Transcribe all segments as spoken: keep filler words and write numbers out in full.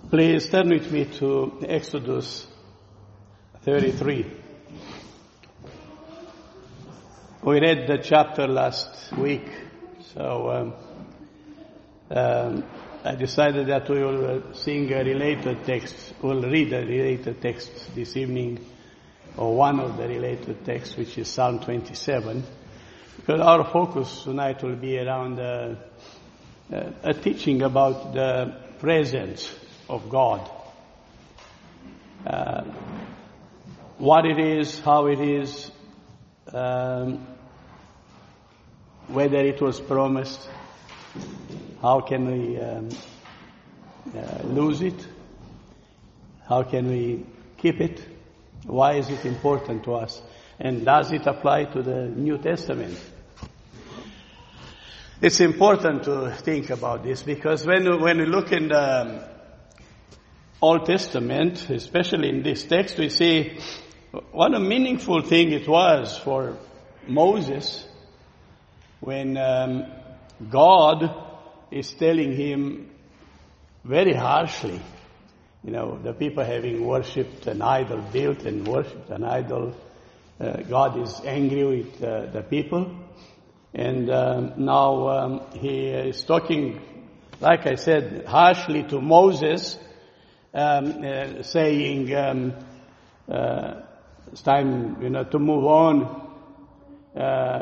Please turn with me to Exodus thirty-three. We read the chapter last week, so um, um, I decided that we will sing a related text, we'll read a related text this evening, or one of the related texts, which is Psalm twenty-seven, because our focus tonight will be around uh, uh, a teaching about the presence of God. Uh, what it is, how it is, um, whether it was promised, how can we um, uh, lose it, how can we keep it, why is it important to us, and does it apply to the New Testament? It's important to think about this because when, when we look in the Old Testament, especially in this text, we see what a meaningful thing it was for Moses when um, God is telling him very harshly, you know, the people having worshipped an idol, built and worshipped an idol, uh, God is angry with uh, the people. And um, now um, he is talking, like I said, harshly to Moses, Um, uh, saying um, uh, it's time, you know, to move on. Uh,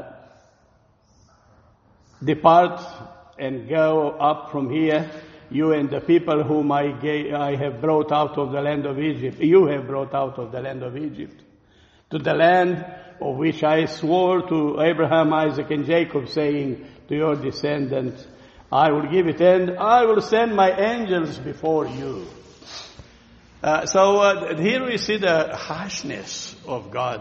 depart and go up from here, you and the people whom I, gave, I have brought out of the land of Egypt. You have brought out of the land of Egypt, to the land of which I swore to Abraham, Isaac, and Jacob, saying to your descendants, I will give it, and I will send my angels before you. Uh, so uh, here we see the harshness of God.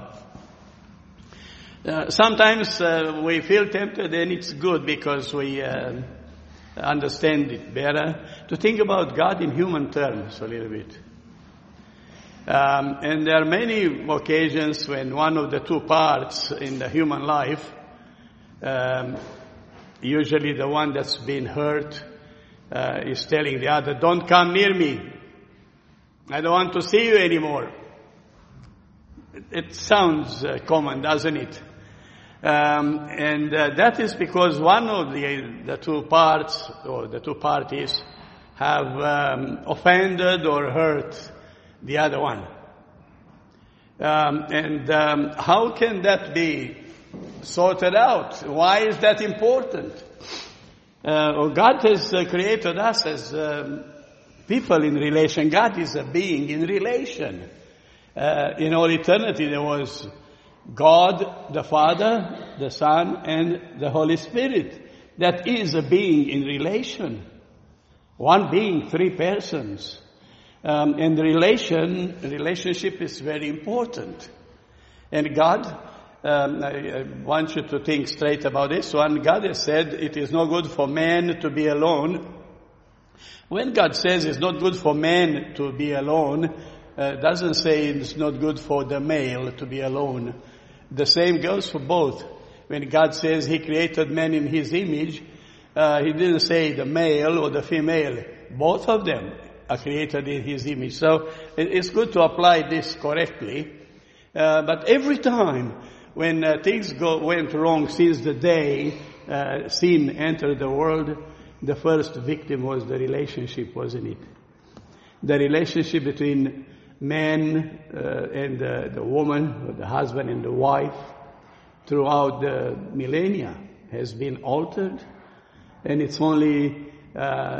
Uh, sometimes uh, we feel tempted, and it's good because we uh, understand it better, to think about God in human terms a little bit. Um, and there are many occasions when one of the two parts in the human life, um, usually the one that's been hurt, uh, is telling the other, don't come near me. I don't want to see you anymore. It, it sounds uh, common, doesn't it? Um, and uh, that is because one of the, the two parts, or the two parties, have um, offended or hurt the other one. Um, and um, how can that be sorted out? Why is that important? Uh, well, God has uh, created us as um, people in relation. God is a being in relation. Uh, in all eternity there was God, the Father, the Son, and the Holy Spirit. That is a being in relation. One being, three persons. Um, and the relation, relationship is very important. And God, um, I, I want you to think straight about this one. God has said it is not good for man to be alone. When God says it's not good for man to be alone, uh, doesn't say it's not good for the male to be alone. The same goes for both. When God says He created man in His image, uh, He didn't say the male or the female. Both of them are created in His image. So it's good to apply this correctly. Uh, but every time when uh, things go, went wrong since the day uh, sin entered the world, the first victim was the relationship, wasn't it? The relationship between man uh, and uh, the woman, or the husband and the wife, throughout the millennia has been altered. And it's only uh,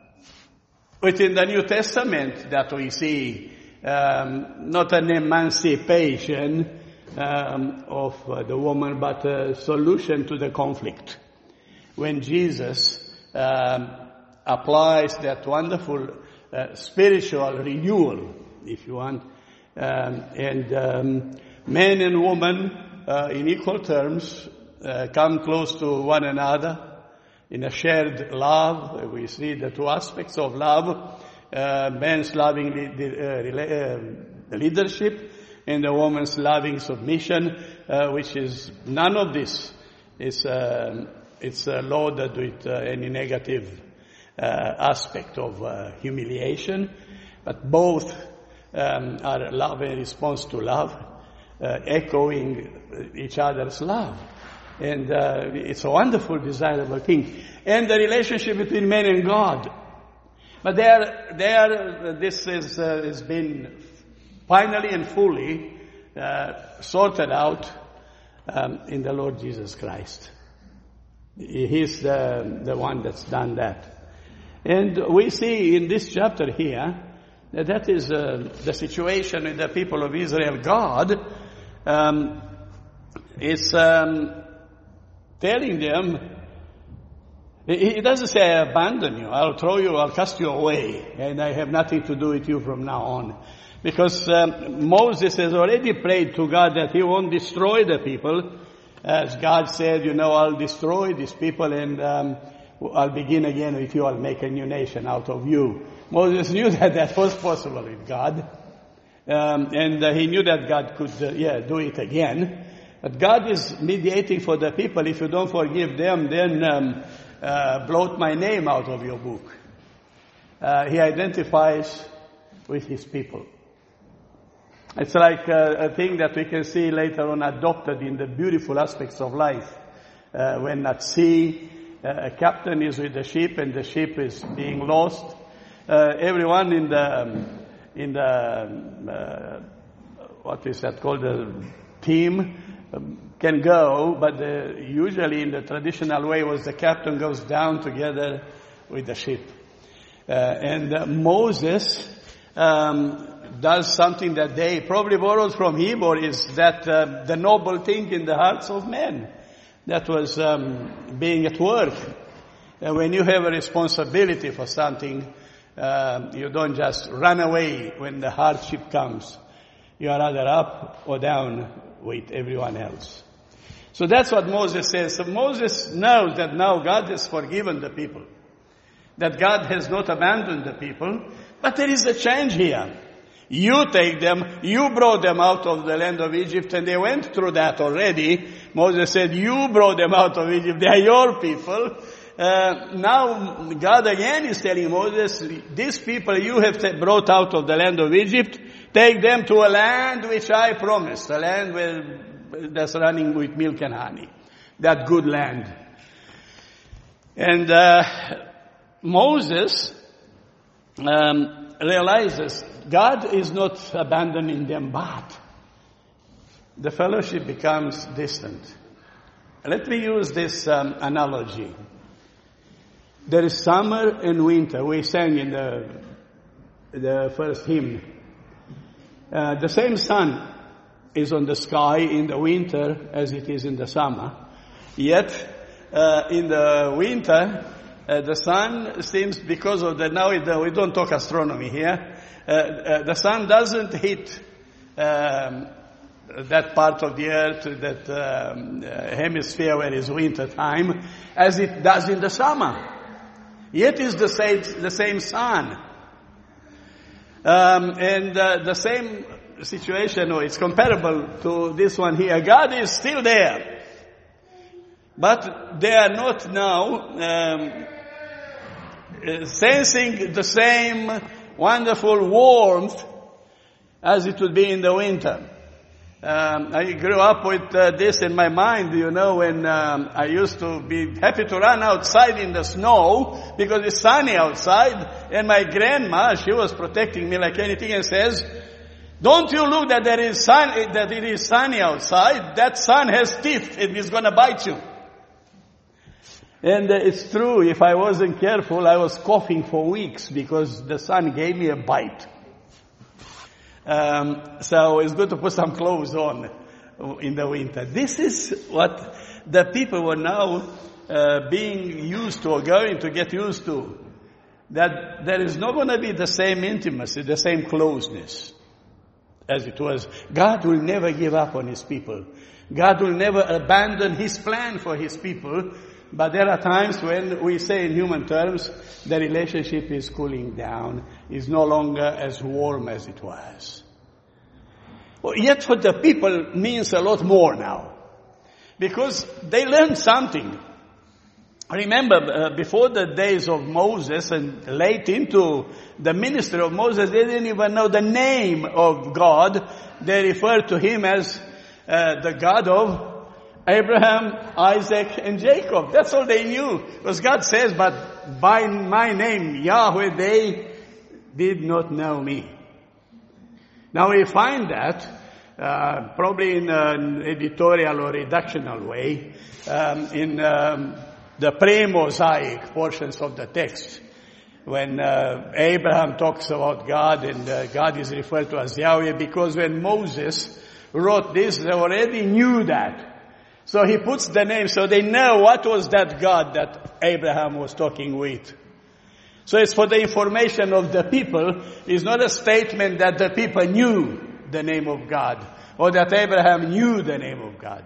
within the New Testament that we see um, not an emancipation um, of uh, the woman, but a solution to the conflict. When Jesus Um, applies that wonderful uh, spiritual renewal, if you want, um, and um, man and woman uh, in equal terms uh, come close to one another in a shared love. We see the two aspects of love, uh, man's loving the, uh, uh, leadership and the woman's loving submission, uh, which is none of this is uh, it's uh, loaded with uh, any negative uh, aspect of uh, humiliation, but both um, are love in response to love, uh, echoing each other's love. And uh, it's a wonderful, desirable thing. And the relationship between man and God. But there, there, this is, uh, has been finally and fully uh, sorted out um, in the Lord Jesus Christ. He's the, the one that's done that. And we see in this chapter here that that is uh, the situation with the people of Israel. God um, is um, telling them, He doesn't say, I abandon you, I'll throw you, I'll cast you away, and I have nothing to do with you from now on. Because um, Moses has already prayed to God that he won't destroy the people. As God said, you know, I'll destroy these people and um, I'll begin again with you, I'll make a new nation out of you. Moses knew that that was possible with God. Um, and uh, he knew that God could, uh, yeah, do it again. But God is mediating for the people. If you don't forgive them, then um, uh, blot my name out of your book. Uh, he identifies with his people. It's like a, a thing that we can see later on adopted in the beautiful aspects of life. Uh, when at sea, uh, a captain is with the ship and the ship is being lost. Uh, everyone in the, um, in the, um, uh, what is that called, the team, um, can go, but the, usually in the traditional way was the captain goes down together with the ship. Uh, and uh, Moses, um, does something that they probably borrowed from him, or is that uh, the noble thing in the hearts of men that was um, being at work. And when you have a responsibility for something, uh, you don't just run away when the hardship comes. You are either up or down with everyone else. So that's what Moses says. So Moses knows that now God has forgiven the people, that God has not abandoned the people, but there is a change here. You take them, you brought them out of the land of Egypt, and they went through that already. Moses said, you brought them out of Egypt, they are your people. Uh, now God again is telling Moses, these people you have brought out of the land of Egypt, take them to a land which I promised, a land where that's running with milk and honey, that good land. And uh, Moses um, realizes God is not abandoning them, but the fellowship becomes distant. Let me use this um, analogy. There is summer and winter. We sang in the the first hymn. Uh, the same sun is on the sky in the winter as it is in the summer. Yet, uh, in the winter, uh, the sun seems, because of the, now it, uh, we don't talk astronomy here, uh, uh, the sun doesn't hit um, that part of the earth, that um, uh, hemisphere where it's winter time, as it does in the summer. Yet it's the same, the same sun. Um, and uh, the same situation, or it's comparable to this one here. God is still there. But they are not now um, uh, sensing the same wonderful warmth as it would be in the winter. Um, I grew up with uh, this in my mind, you know, when um, I used to be happy to run outside in the snow because it's sunny outside, and my grandma, she was protecting me like anything, and says, don't you look that there is sun, that it is sunny outside, that sun has teeth, it is going to bite you. And uh, it's true, if I wasn't careful, I was coughing for weeks because the sun gave me a bite. Um, so it's good to put some clothes on in the winter. This is what the people were now uh, being used to, or going to get used to. That there is not going to be the same intimacy, the same closeness as it was. God will never give up on His people. God will never abandon His plan for His people. But there are times when we say in human terms, the relationship is cooling down, is no longer as warm as it was. Well, yet for the people means a lot more now. Because they learned something. Remember, uh, before the days of Moses and late into the ministry of Moses, they didn't even know the name of God. They referred to him as uh, the God of Abraham, Isaac, and Jacob. That's all they knew. Because God says, but by my name, Yahweh, they did not know me. Now we find that uh, probably in an editorial or reductional way um, in um, the pre-Mosaic portions of the text, when uh, Abraham talks about God and uh, God is referred to as Yahweh, because when Moses wrote this, they already knew that. So he puts the name so they know what was that God that Abraham was talking with. So it's for the information of the people. It's not a statement that the people knew the name of God or that Abraham knew the name of God.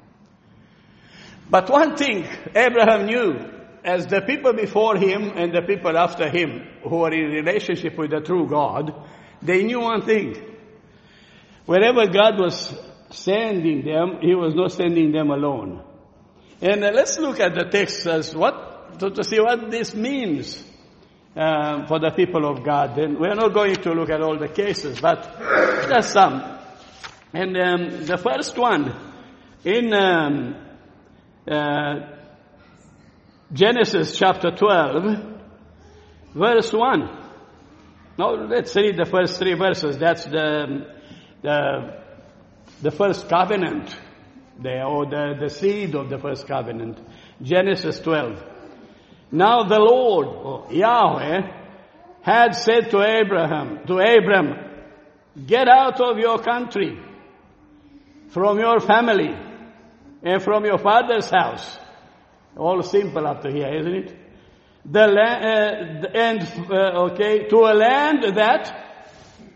But one thing Abraham knew, as the people before him and the people after him who were in relationship with the true God, they knew one thing. Wherever God was sending them, he was not sending them alone. And uh, let's look at the text as what, to, to see what this means um, for the people of God. And we're not going to look at all the cases, but just some. And um, the first one, in um, uh, Genesis chapter twelve, verse one. Now let's read the first three verses. That's the the the first covenant, the, or the, the seed of the first covenant. Genesis twelve. Now the Lord, or Yahweh, had said to Abraham, to Abram, get out of your country, from your family, and from your father's house. All simple up to here, isn't it? The land, uh, and uh, okay, to a land that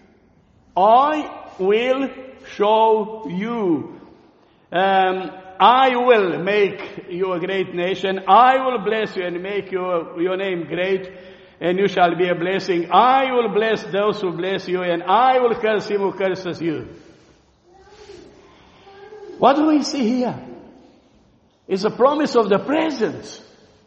I will show you. Um, I will make you a great nation. I will bless you and make your your name great, and you shall be a blessing. I will bless those who bless you, and I will curse him who curses you. What do we see here? It's a promise of the present.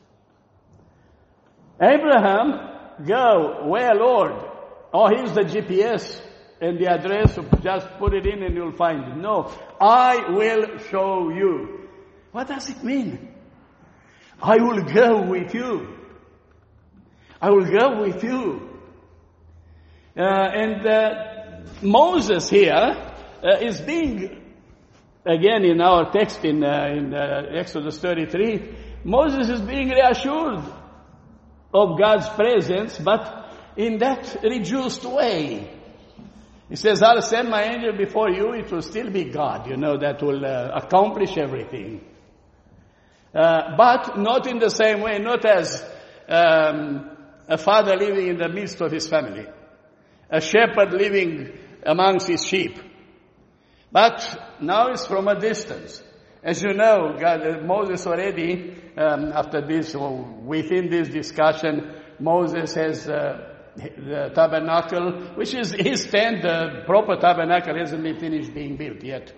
Abraham, go, where, Lord? Oh, here's the G P S and the address. Just put it in and you'll find it. No, I will show you. What does it mean? I will go with you. I will go with you. Uh, and uh, Moses here uh, is being, again in our text in, uh, in uh, Exodus thirty-three, Moses is being reassured of God's presence, but in that reduced way. He says, I'll send my angel before you. It will still be God, you know, that will uh, accomplish everything. Uh, but not in the same way, not as um, a father living in the midst of his family, a shepherd living amongst his sheep. But now it's from a distance. As you know, God, Moses already, um, after this, or within this discussion, Moses has uh, the tabernacle, which is his tent. The proper tabernacle hasn't been finished being built yet.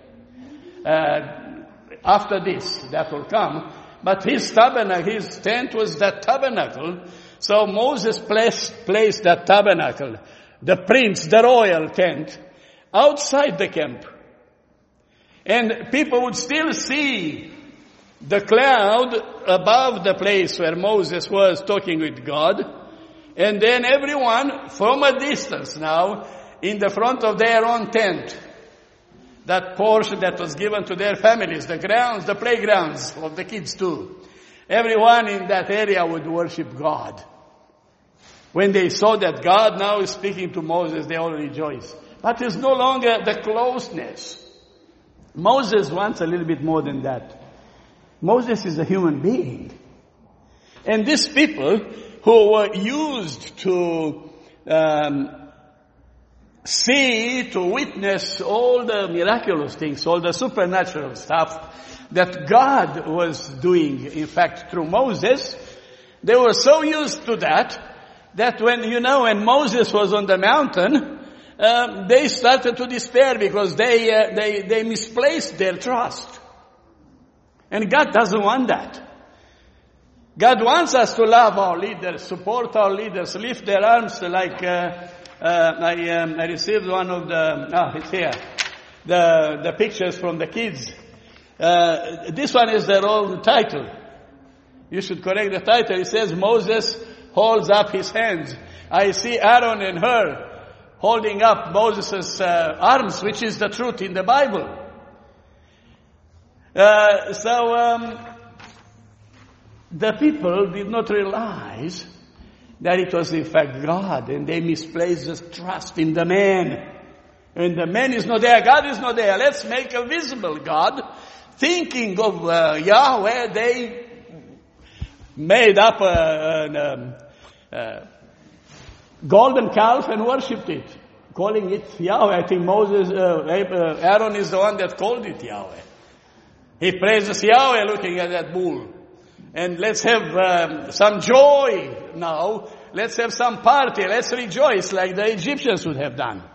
Uh, after this, that will come. But his tabernacle, his tent was that tabernacle. So Moses placed, placed that tabernacle, the prince, the royal tent, outside the camp. And people would still see the cloud above the place where Moses was talking with God. And then everyone from a distance now in the front of their own tent, that portion that was given to their families, the grounds, the playgrounds of the kids too. Everyone in that area would worship God. When they saw that God now is speaking to Moses, they all rejoiced. But it's no longer the closeness. Moses wants a little bit more than that. Moses is a human being. And these people who were used to um, see, to witness all the miraculous things, all the supernatural stuff that God was doing, in fact, through Moses, they were so used to that, that when, you know, when Moses was on the mountain, Um, they started to despair because they, uh, they, they misplaced their trust. And God doesn't want that. God wants us to love our leaders, support our leaders, lift their arms like uh, uh, I, um, I received one of the, ah, it's here, the, the pictures from the kids. Uh, this one is their own title. You should correct the title. It says, Moses holds up his hands. I see Aaron and Hur holding up Moses' uh, arms, which is the truth in the Bible. Uh, so, um, the people did not realize that it was in fact God, and they misplaced the trust in the man. And the man is not there, God is not there. Let's make a visible God. Thinking of uh, Yahweh, they made up a, an, um, a golden calf and worshipped it, calling it Yahweh. I think Moses, uh, Aaron is the one that called it Yahweh. He praises Yahweh looking at that bull. And let's have um, some joy now. Let's have some party. Let's rejoice like the Egyptians would have done.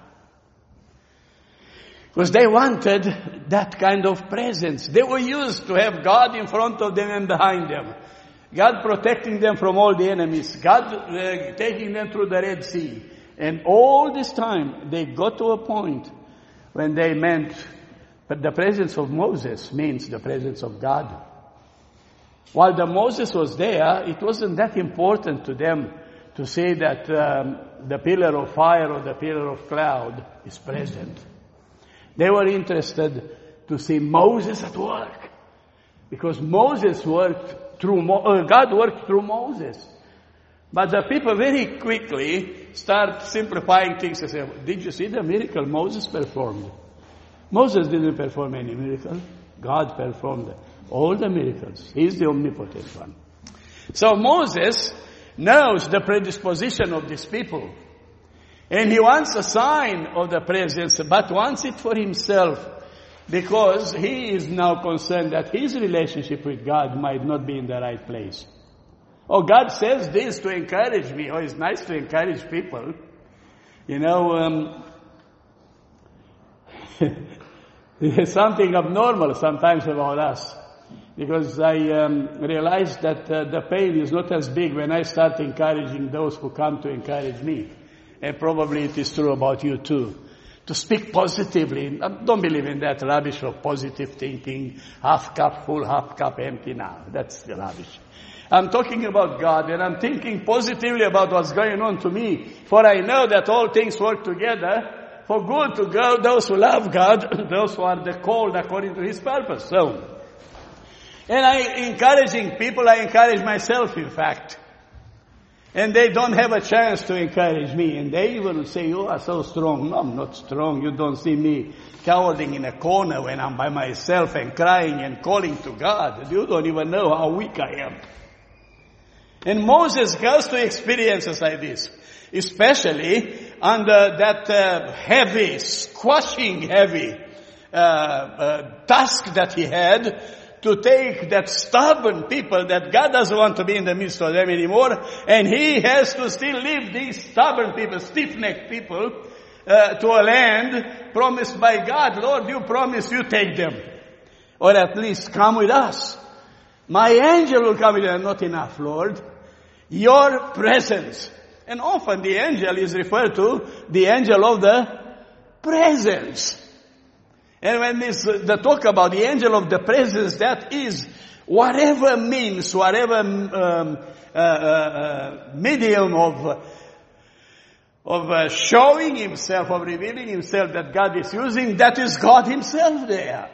Because they wanted that kind of presence. They were used to have God in front of them and behind them. God protecting them from all the enemies. God uh, taking them through the Red Sea. And all this time, they got to a point when they meant, but the presence of Moses means the presence of God. While the Moses was there, it wasn't that important to them to say that um, the pillar of fire or the pillar of cloud is present. They were interested to see Moses at work. Because Moses worked through, Mo- uh, God worked through Moses. But the people very quickly start simplifying things and say, did you see the miracle Moses performed? Moses didn't perform any miracle. God performed all the miracles. He's the omnipotent one. So Moses knows the predisposition of these people. And he wants a sign of the presence, but wants it for himself. Because he is now concerned that his relationship with God might not be in the right place. Oh, God says this to encourage me. Oh, it's nice to encourage people. You know, um, there's something abnormal sometimes about us. Because I um, realized that uh, the pain is not as big when I start encouraging those who come to encourage me. And probably it is true about you too. To speak positively. I don't believe in that rubbish of positive thinking. Half cup full, half cup empty. Now, that's the rubbish. I'm talking about God, and I'm thinking positively about what's going on to me. For I know that all things work together for good to go, those who love God, those who are the called according to His purpose. So, and I encouraging people, I encourage myself, in fact. And they don't have a chance to encourage me. And they even say, you are so strong. No, I'm not strong. You don't see me cowering in a corner when I'm by myself and crying and calling to God. You don't even know how weak I am. And Moses goes to experiences like this, especially under that uh, heavy, squashing heavy uh, uh, task that he had to take that stubborn people that God doesn't want to be in the midst of them anymore, and he has to still leave these stubborn people, stiff-necked people, uh, to a land promised by God. Lord, you promised you take them. Or at least come with us. My angel will come with them. Not enough, Lord. Your presence. And often the angel is referred to the angel of the presence. And when this, the talk about the angel of the presence, that is whatever means, whatever um, uh, uh, medium of of uh, showing himself, of revealing himself that God is using, that is God himself there.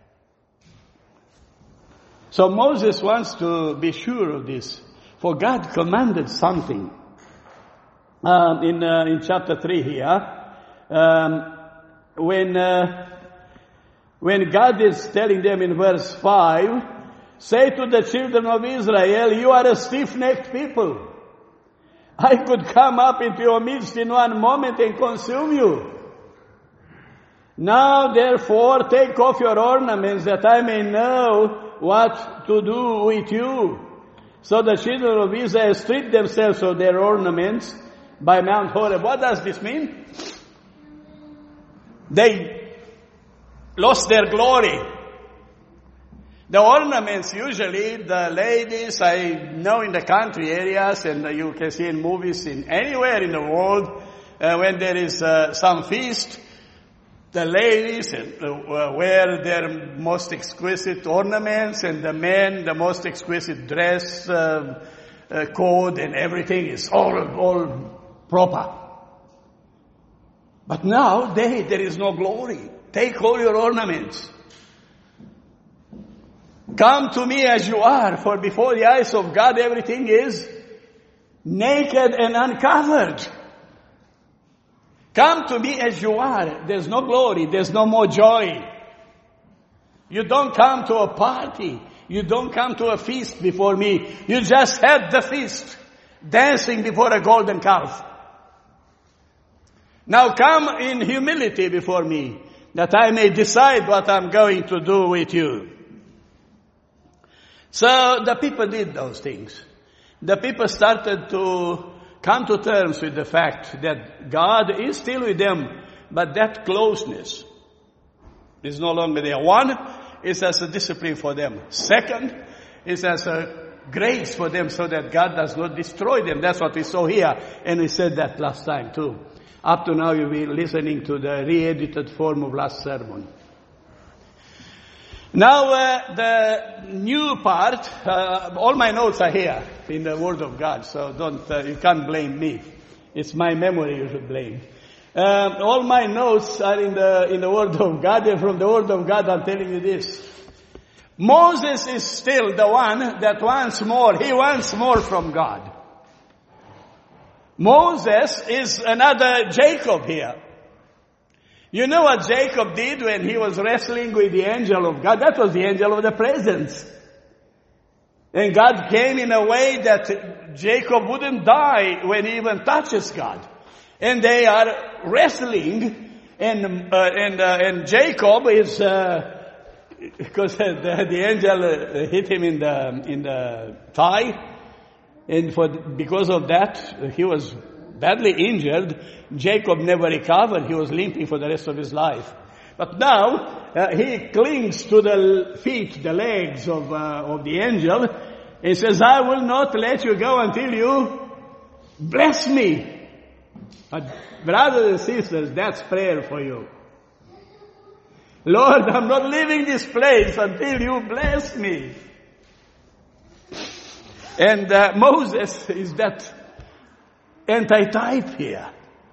So Moses wants to be sure of this, for God commanded something. Um, in uh, in chapter three here, um, when uh, when God is telling them in verse five, say to the children of Israel, you are a stiff-necked people. I could come up into your midst in one moment and consume you. Now therefore take off your ornaments that I may know what to do with you. So the children of Israel stripped themselves of their ornaments by Mount Horeb. What does this mean? They lost their glory. The ornaments, usually the ladies, I know in the country areas, and you can see in movies in anywhere in the world, uh, when there is uh, some feast, the ladies uh, wear their most exquisite ornaments, and the men the most exquisite dress uh, uh, code, and everything is all all proper. But now they, there is no glory. Take all your ornaments. Come to me as you are, for before the eyes of God everything is naked and uncovered. Come to me as you are. There's no glory. There's no more joy. You don't come to a party. You don't come to a feast before me. You just had the feast, dancing before a golden calf. Now come in humility before me, that I may decide what I'm going to do with you. So the people did those things. The people started to come to terms with the fact that God is still with them, but that closeness is no longer there. One is as a discipline for them. Second is as a grace for them so that God does not destroy them. That's what we saw here, and we said that last time too. Up to now you'll be listening to the re-edited form of last sermon. Now, uh, the new part, uh, all my notes are here in the Word of God, so don't, uh, you can't blame me. It's my memory you should blame. Um, all my notes are in the, in the Word of God, and from the Word of God I'm telling you this. Moses is still the one that wants more. He wants more from God. Moses is another Jacob here. You know what Jacob did when he was wrestling with the angel of God? That was the angel of the presence. And God came in a way that Jacob wouldn't die when he even touches God. And they are wrestling, and uh, and uh, and Jacob is uh, because the, the angel hit him in the in the thigh, and for because of that he was badly injured. Jacob never recovered. He was limping for the rest of his life. But now, uh, he clings to the feet, the legs of, uh, of the angel, and says, I will not let you go until you bless me. But brothers and sisters, that's prayer for you. Lord, I'm not leaving this place until you bless me. And uh, Moses is that anti-type here.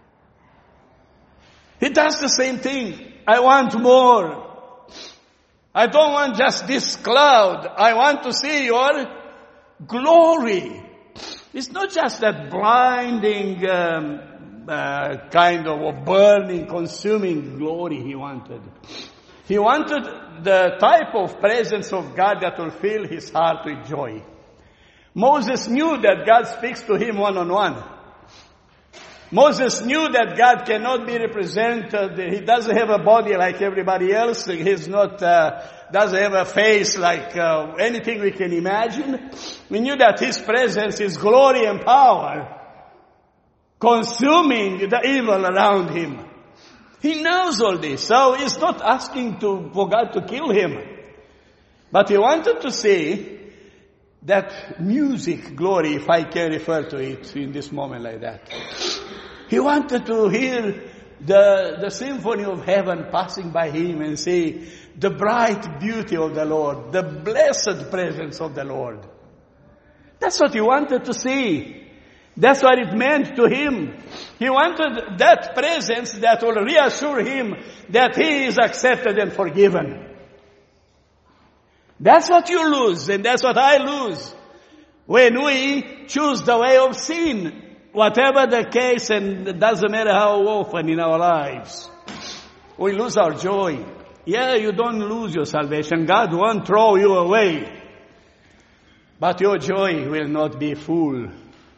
He does the same thing. I want more. I don't want just this cloud. I want to see your glory. It's not just that blinding um, uh, kind of a burning, consuming glory he wanted. He wanted the type of presence of God that will fill his heart with joy. Moses knew that God speaks to him one-on-one. Moses knew that God cannot be represented. He doesn't have a body like everybody else. He's not, uh, doesn't have a face like uh, anything we can imagine. We knew that his presence is glory and power, consuming the evil around him. He knows all this, so he's not asking to, for God to kill him. But he wanted to see that music glory, if I can refer to it in this moment like that. He wanted to hear the, the symphony of heaven passing by him and see the bright beauty of the Lord, the blessed presence of the Lord. That's what he wanted to see. That's what it meant to him. He wanted that presence that will reassure him that he is accepted and forgiven. That's what you lose, and that's what I lose when we choose the way of sin. Whatever the case, and it doesn't matter how often in our lives, we lose our joy. Yeah, you don't lose your salvation. God won't throw you away. But your joy will not be full.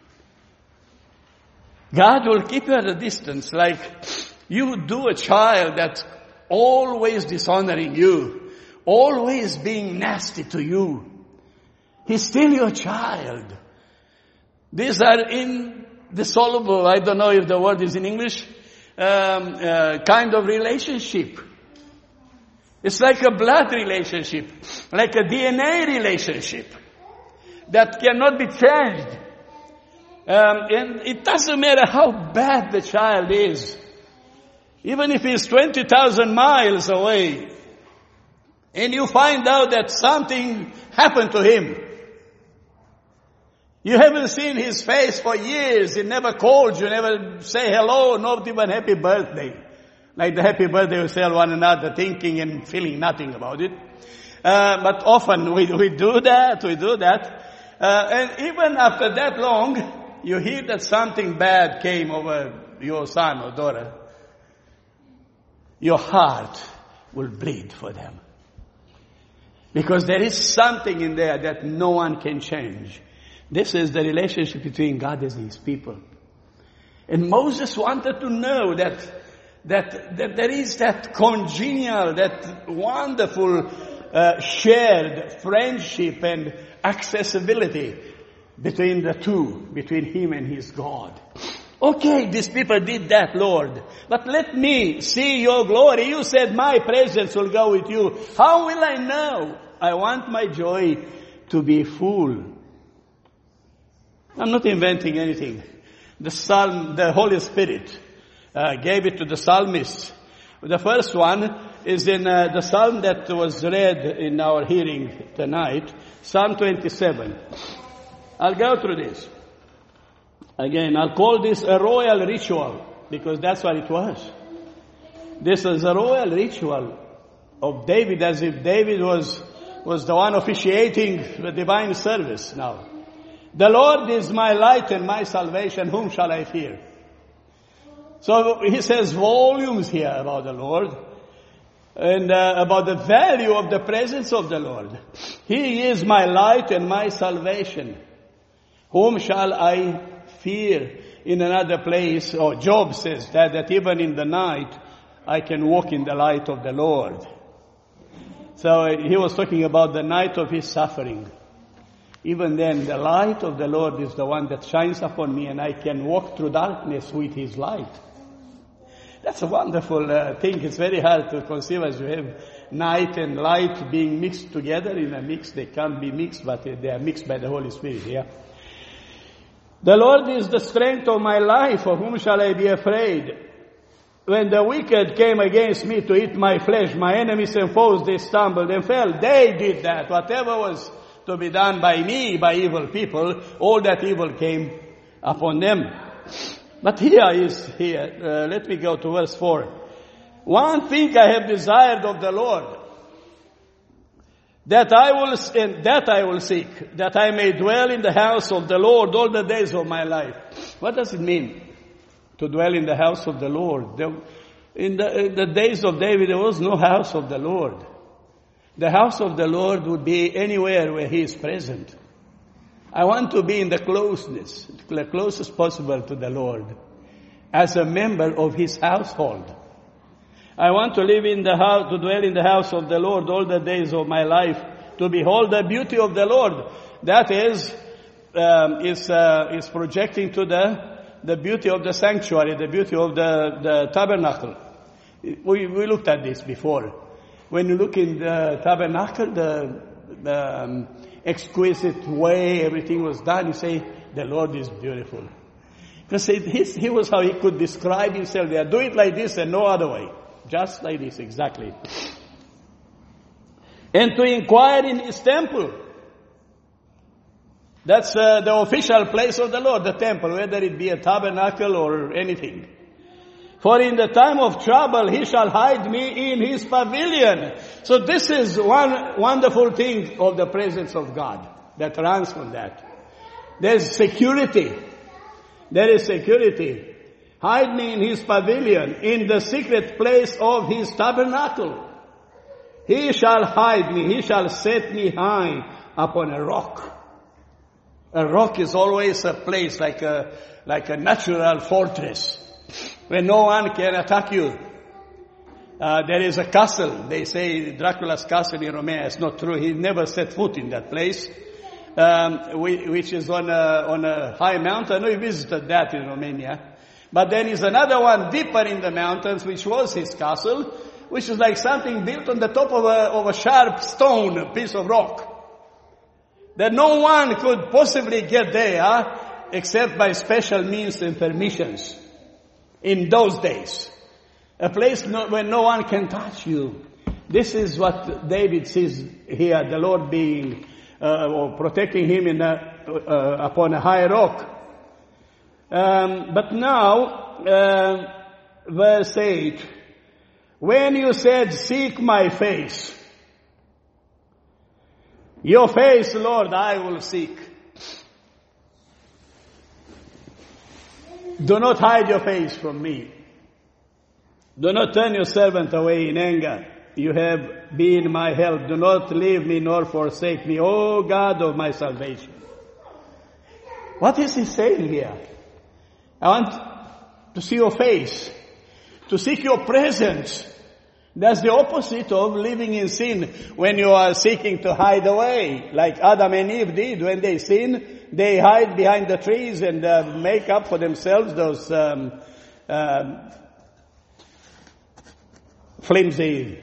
God will keep you at a distance, like you do a child that's always dishonoring you, always being nasty to you. He's still your child. These are indissoluble, I don't know if the word is in English, um, uh, kind of relationship. It's like a blood relationship, like a D N A relationship that cannot be changed. Um, and it doesn't matter how bad the child is. Even if he's twenty thousand miles away, and you find out that something happened to him. You haven't seen his face for years. He never called you, never say hello, not even happy birthday. Like the happy birthday we tell one another, thinking and feeling nothing about it. Uh, but often we, we do that, we do that. Uh, and even after that long, you hear that something bad came over your son or daughter. Your heart will bleed for them. Because there is something in there that no one can change. This is the relationship between God and His people. And Moses wanted to know that that, that there is that congenial, that wonderful uh, shared friendship and accessibility between the two, between him and his God. Okay, these people did that, Lord. But let me see your glory. You said my presence will go with you. How will I know? I want my joy to be full. I'm not inventing anything. The Psalm, the Holy Spirit uh, gave it to the psalmists. The first one is in uh, the psalm that was read in our hearing tonight, Psalm twenty-seven. I'll go through this. Again, I'll call this a royal ritual, because that's what it was. This is a royal ritual of David, as if David was, was the one officiating the divine service now. The Lord is my light and my salvation, whom shall I fear? So he says volumes here about the Lord, and uh, about the value of the presence of the Lord. He is my light and my salvation. Whom shall I fear? In another place, or Job says that, that even in the night, I can walk in the light of the Lord. So uh, he was talking about the night of his suffering. Even then, the light of the Lord is the one that shines upon me, and I can walk through darkness with His light. That's a wonderful uh, thing. It's very hard to conceive as you have night and light being mixed together in a mix. They can't be mixed, but they are mixed by the Holy Spirit, yeah? The Lord is the strength of my life. Of whom shall I be afraid? When the wicked came against me to eat my flesh, my enemies and foes, they stumbled and fell. They did that. Whatever was to be done by me, by evil people, all that evil came upon them. But here is here. Uh, let me go to verse four. One thing I have desired of the Lord, that I will and that I will seek, that I may dwell in the house of the Lord all the days of my life. What does it mean to dwell in the house of the Lord? There, in, the, in the days of David, there was no house of the Lord. The house of the Lord would be anywhere where He is present. I want to be in the closeness, the closest possible to the Lord, as a member of His household. I want to live in the house, to dwell in the house of the Lord all the days of my life, to behold the beauty of the Lord. That is, um, is, uh, is projecting to the, the beauty of the sanctuary, the beauty of the, the tabernacle. We, we looked at this before. When you look in the tabernacle, the, the um, exquisite way everything was done, you say, the Lord is beautiful. Because he was how he could describe himself there. Do it like this and no other way. Just like this, exactly. And to inquire in His temple. That's uh, the official place of the Lord, the temple, whether it be a tabernacle or anything. For in the time of trouble He shall hide me in His pavilion. So this is one wonderful thing of the presence of God that runs from that. There's security. There is security. Hide me in His pavilion, in the secret place of His tabernacle. He shall hide me. He shall set me high upon a rock. A rock is always a place like a, like a natural fortress, where no one can attack you. Uh, there is a castle. They say Dracula's castle in Romania. It's not true. He never set foot in that place, um, which is on a, on a high mountain. We visited that in Romania. But then is another one deeper in the mountains, which was his castle, which is like something built on the top of a, of a sharp stone, a piece of rock, that no one could possibly get there except by special means and permissions in those days. A place no, where no one can touch you. This is what David sees here, the Lord being, uh, or protecting him in a, uh, upon a high rock. Um, but now, uh, verse eight, when you said, seek my face, your face, Lord, I will seek. Do not hide your face from me. Do not turn your servant away in anger. You have been my help. Do not leave me nor forsake me, O God of my salvation. What is he saying here? I want to see your face, to seek your presence. That's the opposite of living in sin when you are seeking to hide away, like Adam and Eve did when they sin. They hide behind the trees and uh, make up for themselves those um, uh, flimsy,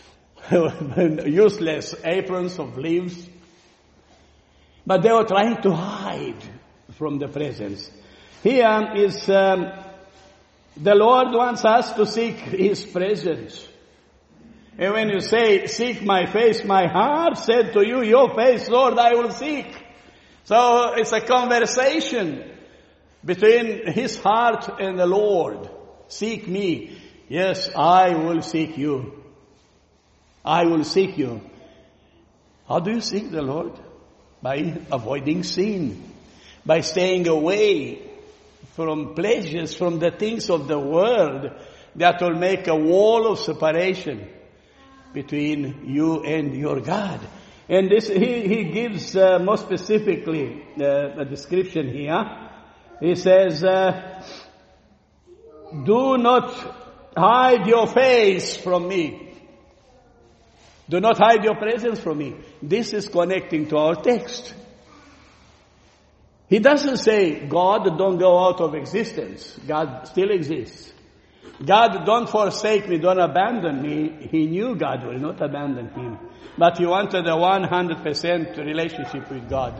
useless aprons of leaves. But they were trying to hide from the presence. Here is, um, the Lord wants us to seek His presence. And when you say, seek my face, my heart said to you, your face, Lord, I will seek. So it's a conversation between His heart and the Lord. Seek me. Yes, I will seek you. I will seek you. How do you seek the Lord? By avoiding sin. By staying away from pleasures, from the things of the world that will make a wall of separation between you and your God. And this, he, he gives uh, more specifically uh, a description here. He says, uh, do not hide your face from me. Do not hide your presence from me. This is connecting to our text. He doesn't say, God, don't go out of existence. God still exists. God, don't forsake me, don't abandon me. He knew God will not abandon him. But he wanted a one hundred percent relationship with God.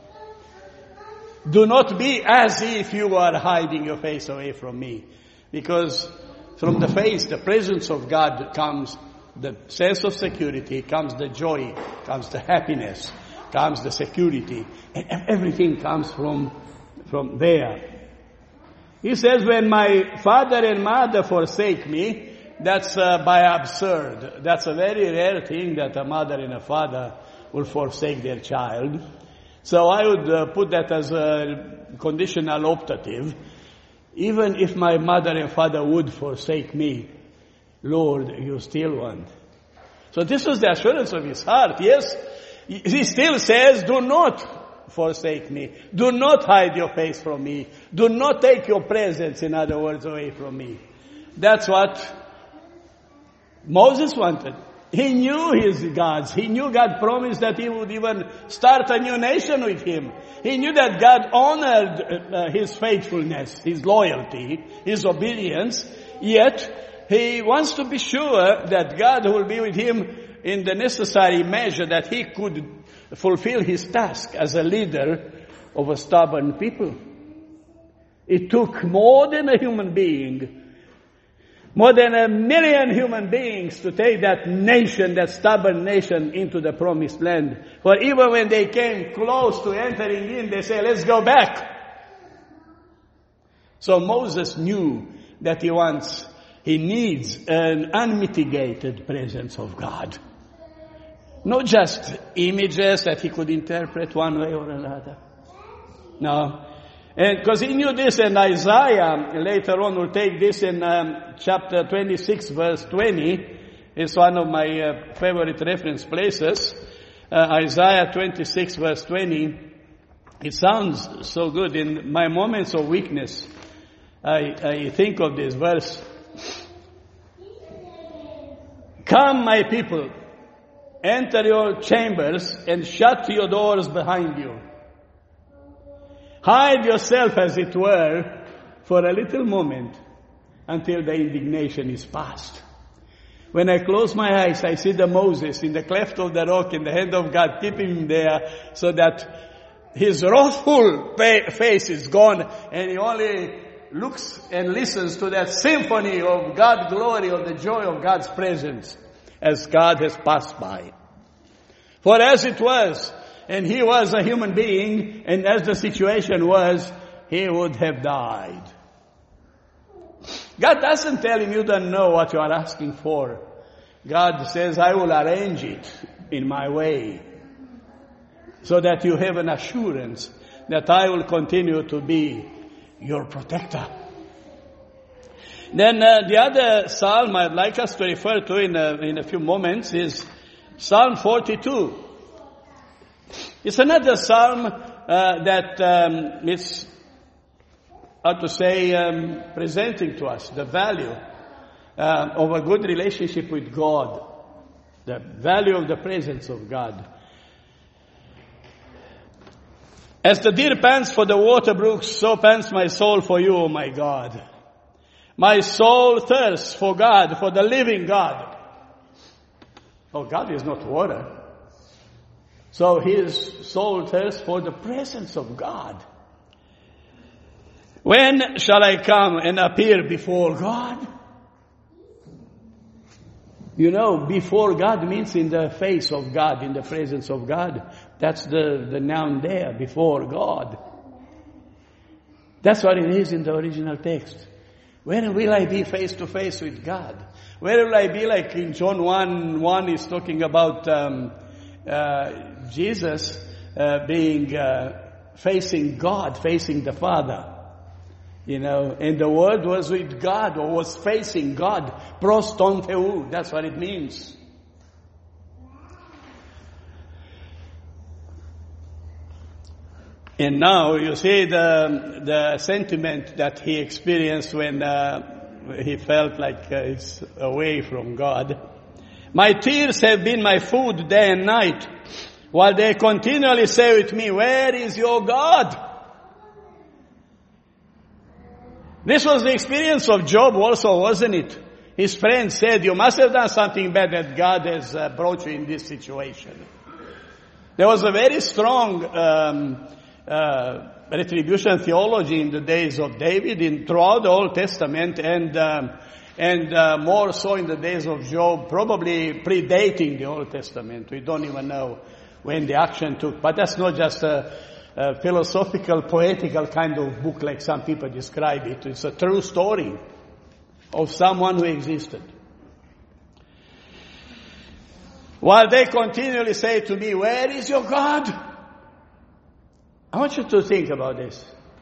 Do not be as if you are hiding your face away from me. Because from the face, the presence of God comes the sense of security, comes the joy, comes the happiness, comes the security. And everything comes from, from there. He says, when my father and mother forsake me, that's uh, by absurd. That's a very rare thing that a mother and a father will forsake their child. So I would uh, put that as a conditional optative. Even if my mother and father would forsake me, Lord, you still want. So this was the assurance of his heart. Yes, he still says, do not forsake me. Do not hide your face from me. Do not take your presence, in other words, away from me. That's what Moses wanted. He knew his gods. He knew God promised that he would even start a new nation with him. He knew that God honored uh, his faithfulness, his loyalty, his obedience. Yet, he wants to be sure that God will be with him in the necessary measure that he could fulfill his task as a leader of a stubborn people. It took more than a human being, more than a million human beings to take that nation, that stubborn nation, into the promised land. For even when they came close to entering in, they said, let's go back. So Moses knew that he wants, he needs an unmitigated presence of God. Not just images that he could interpret one way or another. No. And because he knew this, and Isaiah later on will take this in um, chapter twenty-six, verse twenty. It's one of my uh, favorite reference places. Uh, Isaiah twenty-six, verse twenty. It sounds so good. In my moments of weakness, I, I think of this verse. Come, my people, enter your chambers and shut your doors behind you. Hide yourself, as it were, for a little moment until the indignation is past. When I close my eyes, I see the Moses in the cleft of the rock in the hand of God, keeping him there so that his wrathful face is gone and he only looks and listens to that symphony of God's glory, of the joy of God's presence as God has passed by. For as it was, and he was a human being, and as the situation was, he would have died. God doesn't tell him you don't know what you are asking for. God says, I will arrange it in my way so that you have an assurance that I will continue to be your protector. Then uh, the other psalm I'd like us to refer to in a, in a few moments is Psalm forty-two. It's another psalm uh, that um, is, how to say, um, presenting to us the value uh, of a good relationship with God, the value of the presence of God. As the deer pants for the water brooks, so pants my soul for you, O my God. My soul thirsts for God, for the living God. Oh, God is not water. So his soul thirsts for the presence of God. When shall I come and appear before God? You know, before God means in the face of God, in the presence of God. That's the, the noun there, before God. That's what it is in the original text. When will I be face to face with God? Where will I be like in John one, one is talking about um, uh, Jesus uh, being uh, facing God, facing the Father. You know, and the Word was with God, or was facing God. Pros ton theou, that's what it means. And now you see the the sentiment that he experienced when uh, he felt like uh, he's away from God. My tears have been my food day and night, while they continually say with me, where is your God? This was the experience of Job also, wasn't it? His friends said, you must have done something bad that God has uh, brought you in this situation. There was a very strong um, uh, retribution theology in the days of David, in throughout the Old Testament, and um, and uh, more so in the days of Job, probably predating the Old Testament. We don't even know when the action took. But that's not just a, a philosophical, poetical kind of book like some people describe it. It's a true story of someone who existed. While they continually say to me, where is your God? I want you to think about this.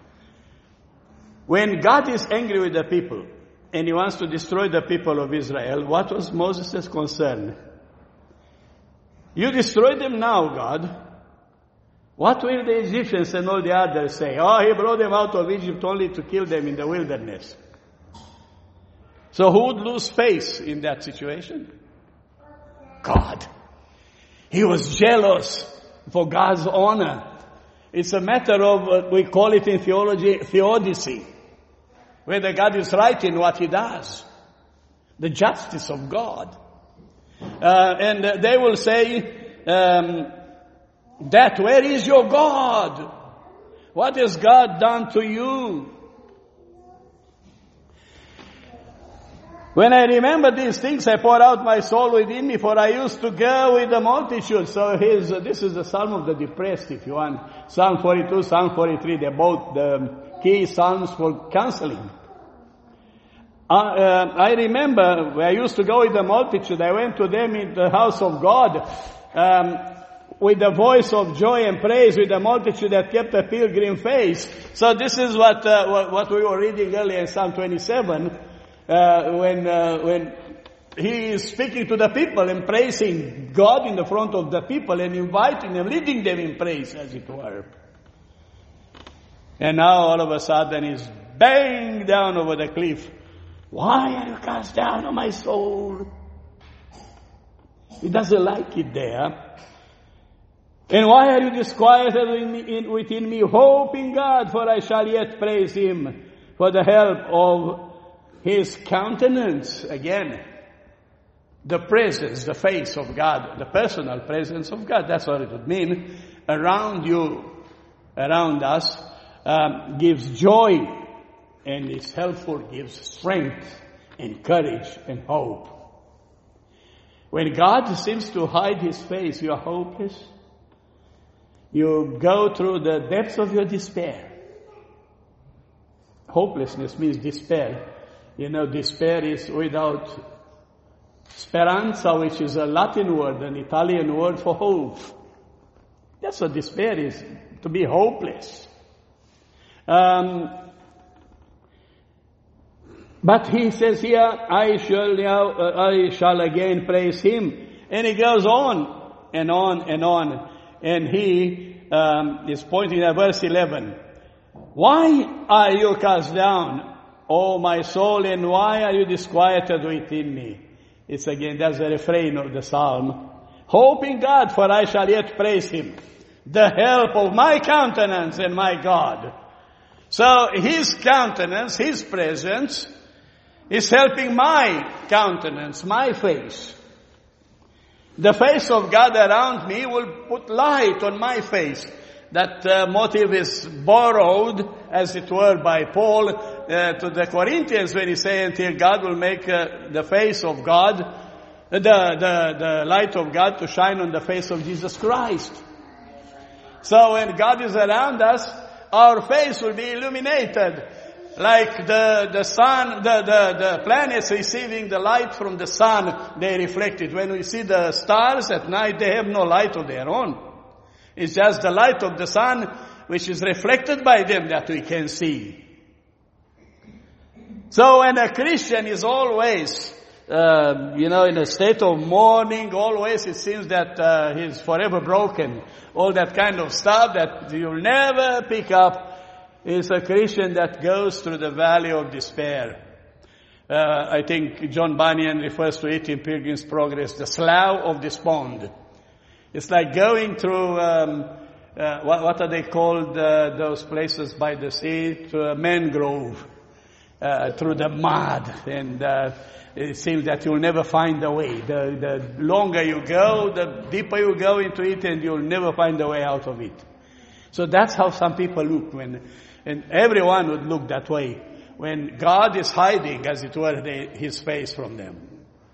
When God is angry with the people and he wants to destroy the people of Israel, what was Moses' concern? You destroy them now, God. What will the Egyptians and all the others say? Oh, he brought them out of Egypt only to kill them in the wilderness. So who would lose face in that situation? God. He was jealous for God's honor. It's a matter of, uh, we call it in theology, theodicy. Whether God is right in what he does. The justice of God. Uh, and uh, they will say, um, that where is your God? What has God done to you? When I remember these things, I pour out my soul within me, for I used to go with the multitude. So here's, uh, this is the Psalm of the depressed, if you want. Psalm forty-two, Psalm forty-three, they're both the key Psalms for counseling. Uh, uh, I remember I used to go with the multitude. I went to them in the house of God, um, with the voice of joy and praise, with the multitude that kept a pilgrim face. So this is what, uh, what, what we were reading earlier in Psalm twenty-seven. Uh, when, uh, when he is speaking to the people and praising God in the front of the people and inviting them, leading them in praise, as it were. And now all of a sudden he's bang down over the cliff. Why are you cast down, O my soul? He doesn't like it there. And why are you disquieted in, in, within me? Hope in God, for I shall yet praise him for the help of his countenance. Again, the presence, the face of God, the personal presence of God. That's what it would mean. Around you, around us, um, gives joy and is helpful, gives strength and courage and hope. When God seems to hide His face, you are hopeless. You go through the depths of your despair. Hopelessness means despair. You know, despair is without speranza, which is a Latin word, an Italian word for hope. That's what despair is, to be hopeless. Um, but he says here, I shall now, uh, I shall again praise Him. And he goes on and on and on. And he um, is pointing at verse eleven. Why are you cast down, O my soul, and why are you disquieted within me? It's again, that's the refrain of the psalm. Hope in God, for I shall yet praise Him, the help of my countenance and my God. So His countenance, His presence, is helping my countenance, my face. The face of God around me will put light on my face. That uh, motive is borrowed, as it were, by Paul uh, to the Corinthians when he says, until God will make uh, the face of God, uh, the, the, the light of God to shine on the face of Jesus Christ. So when God is around us, our face will be illuminated. Like the, the sun, the, the, the planets receiving the light from the sun, they reflect it. When we see the stars at night, they have no light of their own. It's just the light of the sun which is reflected by them that we can see. So when a Christian is always, uh, you know, in a state of mourning, always it seems that uh, he's forever broken. All that kind of stuff that you'll never pick up, is a Christian that goes through the valley of despair. Uh, I think John Bunyan refers to it in Pilgrim's Progress, the slough of despond. It's like going through, um, uh, what, what are they called, uh, those places by the sea, to a mangrove, uh, through the mud. And uh, it seems that you'll never find a way. The, the longer you go, the deeper you go into it, and you'll never find a way out of it. So that's how some people look when, and everyone would look that way when God is hiding, as it were, His face from them.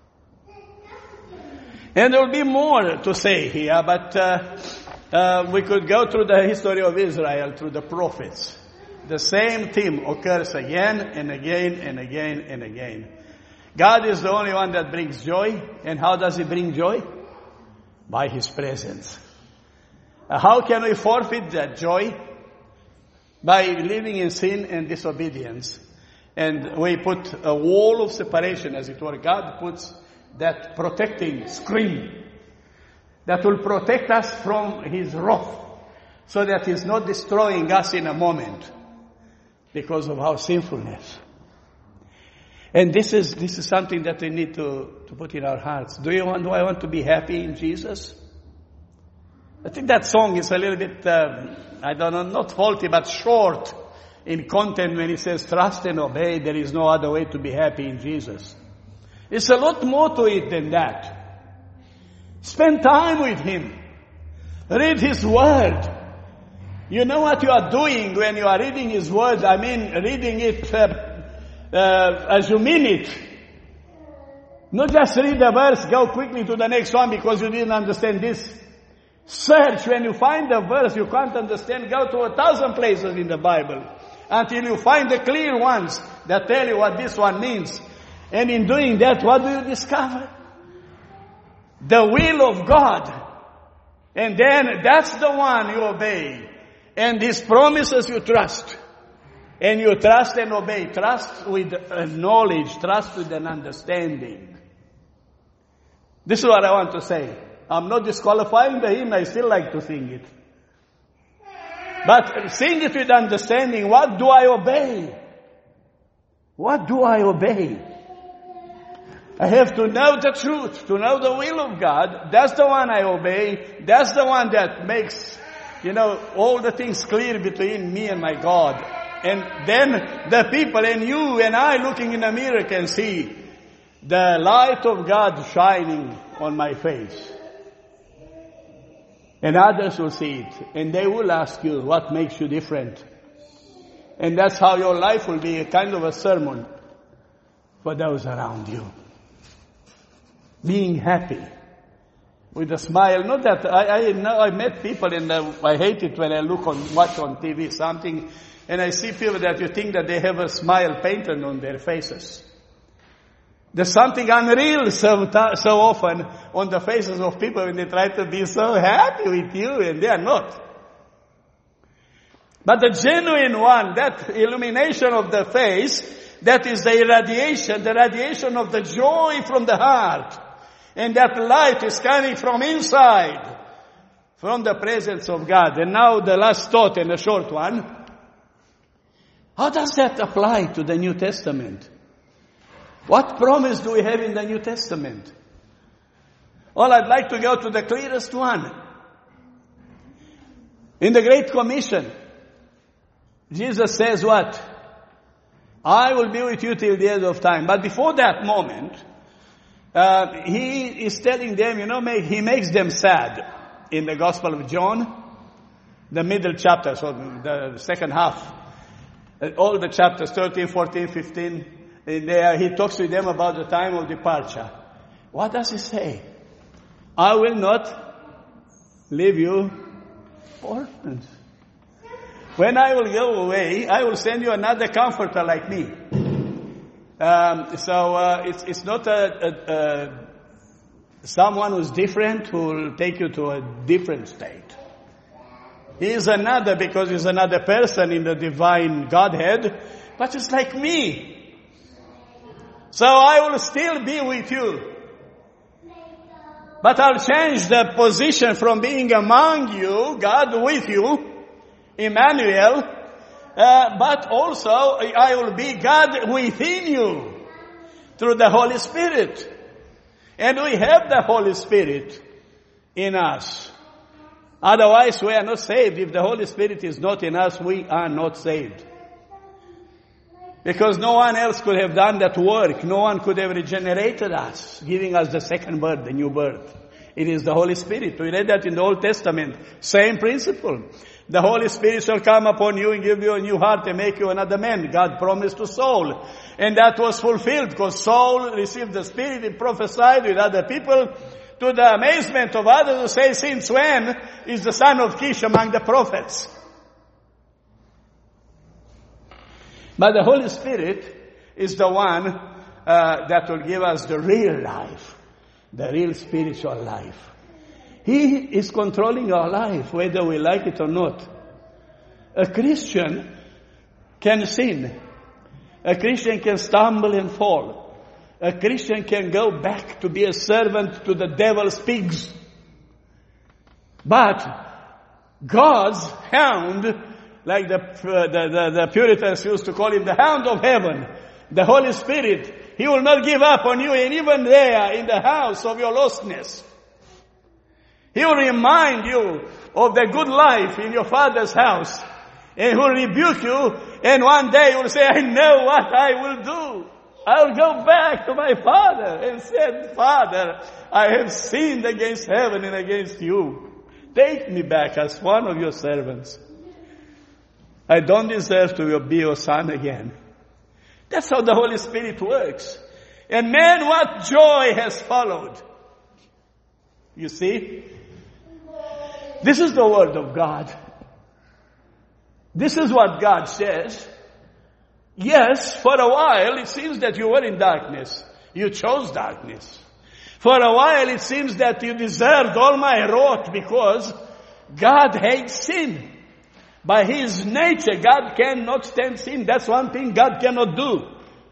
And there will be more to say here, but uh, uh, we could go through the history of Israel, through the prophets. The same theme occurs again and again and again and again. God is the only one that brings joy. And how does He bring joy? By His presence. Uh, how can we forfeit that joy? By living in sin and disobedience. And we put a wall of separation, as it were. God puts that protecting screen that will protect us from His wrath, so that He's not destroying us in a moment because of our sinfulness. And this is this is something that we need to, to put in our hearts. Do you want? Do I want to be happy in Jesus? I think that song is a little bit, um, I don't know, not faulty, but short in content when it says, trust and obey, there is no other way to be happy in Jesus. It's a lot more to it than that. Spend time with Him. Read His Word. You know what you are doing when you are reading His Word? I mean, reading it uh, uh, as you mean it. Not just read a verse, go quickly to the next one because you didn't understand this. Search. When you find a verse you can't understand, go to a thousand places in the Bible until you find the clear ones that tell you what this one means. And in doing that, what do you discover? The will of God. And then that's the one you obey. And His promises you trust. And you trust and obey. Trust with a knowledge. Trust with an understanding. This is what I want to say. I'm not disqualifying the hymn. I still like to sing it. But sing it with understanding. What do I obey? What do I obey? I have to know the truth, to know the will of God. That's the one I obey. That's the one that makes, you know, all the things clear between me and my God. And then the people and you and I looking in the mirror can see the light of God shining on my face. And others will see it, and they will ask you, what makes you different? And that's how your life will be a kind of a sermon for those around you. Being happy, with a smile. Not that, I, I know I met people, and I hate it when I look on, watch on T V something, and I see people that you think that they have a smile painted on their faces. There's something unreal so, so often on the faces of people when they try to be so happy with you, and they are not. But the genuine one, that illumination of the face, that is the irradiation, the radiation of the joy from the heart. And that light is coming from inside, from the presence of God. And now the last thought, and a short one. How does that apply to the New Testament? What promise do we have in the New Testament? Well, I'd like to go to the clearest one. In the Great Commission, Jesus says what? I will be with you till the end of time. But before that moment, uh, he is telling them, you know, make, he makes them sad. In the Gospel of John, the middle chapter, so the second half, all the chapters, thirteen, fourteen, fifteen, there he talks to them about the time of departure. What does he say? I will not leave you orphans. When I will go away, I will send you another comforter like me. Um, so uh, it's it's not a, a, a someone who's different who will take you to a different state. He is another because he's another person in the divine Godhead, but it's like me. So I will still be with you. But I'll change the position from being among you, God with you, Emmanuel, uh, but also I will be God within you through the Holy Spirit. And we have the Holy Spirit in us. Otherwise we are not saved. If the Holy Spirit is not in us, we are not saved. Because no one else could have done that work. No one could have regenerated us, giving us the second birth, the new birth. It is the Holy Spirit. We read that in the Old Testament. Same principle. The Holy Spirit shall come upon you and give you a new heart and make you another man. God promised to Saul. And that was fulfilled because Saul received the Spirit and prophesied with other people, to the amazement of others who say, since when is the son of Kish among the prophets? But the Holy Spirit is the one uh, that will give us the real life, the real spiritual life. He is controlling our life, whether we like it or not. A Christian can sin. A Christian can stumble and fall. A Christian can go back to be a servant to the devil's pigs. But God's hound, like the, uh, the, the, the Puritans used to call him, the hound of heaven, the Holy Spirit, he will not give up on you, and even there in the house of your lostness. He will remind you of the good life in your father's house, and he will rebuke you, and one day you will say, I know what I will do. I will go back to my father and say, Father, I have sinned against heaven and against you. Take me back as one of your servants. I don't deserve to be your son again. That's how the Holy Spirit works. And man, what joy has followed. You see? This is the word of God. This is what God says. Yes, for a while it seems that you were in darkness. You chose darkness. For a while it seems that you deserved all my wrath because God hates sin. By His nature, God cannot stand sin. That's one thing God cannot do.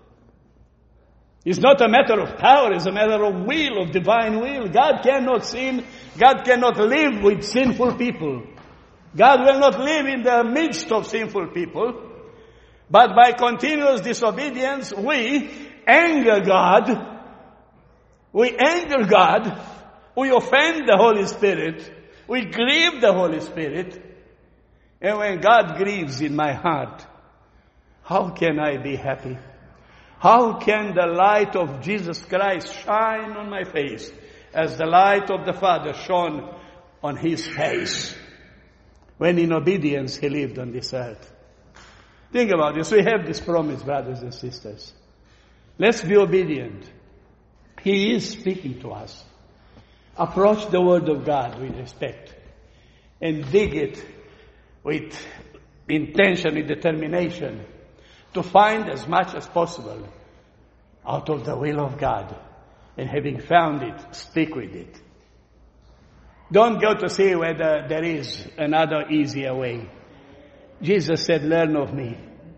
It's not a matter of power, it's a matter of will, of divine will. God cannot sin. God cannot live with sinful people. God will not live in the midst of sinful people. But by continuous disobedience, we anger God. We anger God. We offend the Holy Spirit. We grieve the Holy Spirit. And when God grieves in my heart, how can I be happy? How can the light of Jesus Christ shine on my face as the light of the Father shone on his face when in obedience he lived on this earth? Think about this. We have this promise, brothers and sisters. Let's be obedient. He is speaking to us. Approach the Word of God with respect and dig it with intention, with determination to find as much as possible out of the will of God. And having found it, stick with it. Don't go to see whether there is another easier way. Jesus said, learn of me,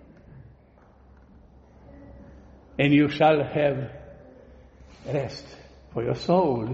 and you shall have rest for your souls.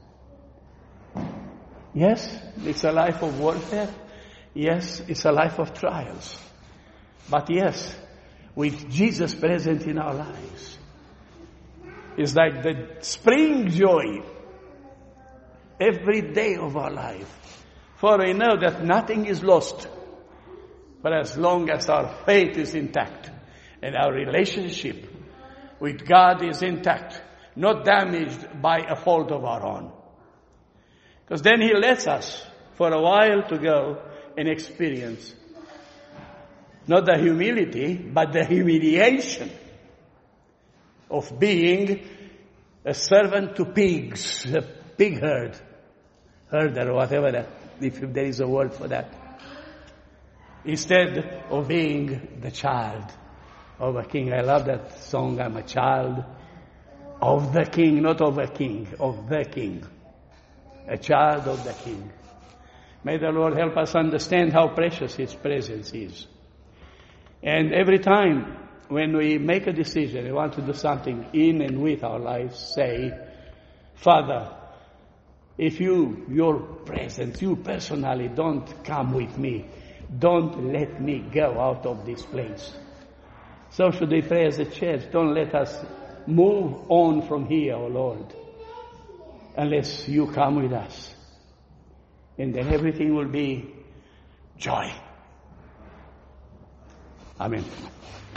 Yes, it's a life of warfare. Yes, it's a life of trials. But yes, with Jesus present in our lives, it's like the spring joy every day of our life. For we know that nothing is lost, but as long as our faith is intact and our relationship with God is intact, not damaged by a fault of our own. Because then he lets us for a while to go and experience not the humility, but the humiliation of being a servant to pigs, a pig herd, herder or whatever that, if there is a word for that. Instead of being the child of a king. I love that song, I'm a child of the king, not of a king, of the king. A child of the king. May the Lord help us understand how precious his presence is. And every time when we make a decision, we want to do something in and with our lives, say, Father, if you, your presence, you personally don't come with me, don't let me go out of this place. So should we pray as a church. Don't let us move on from here, O Lord, unless you come with us. And then everything will be joy. Amen.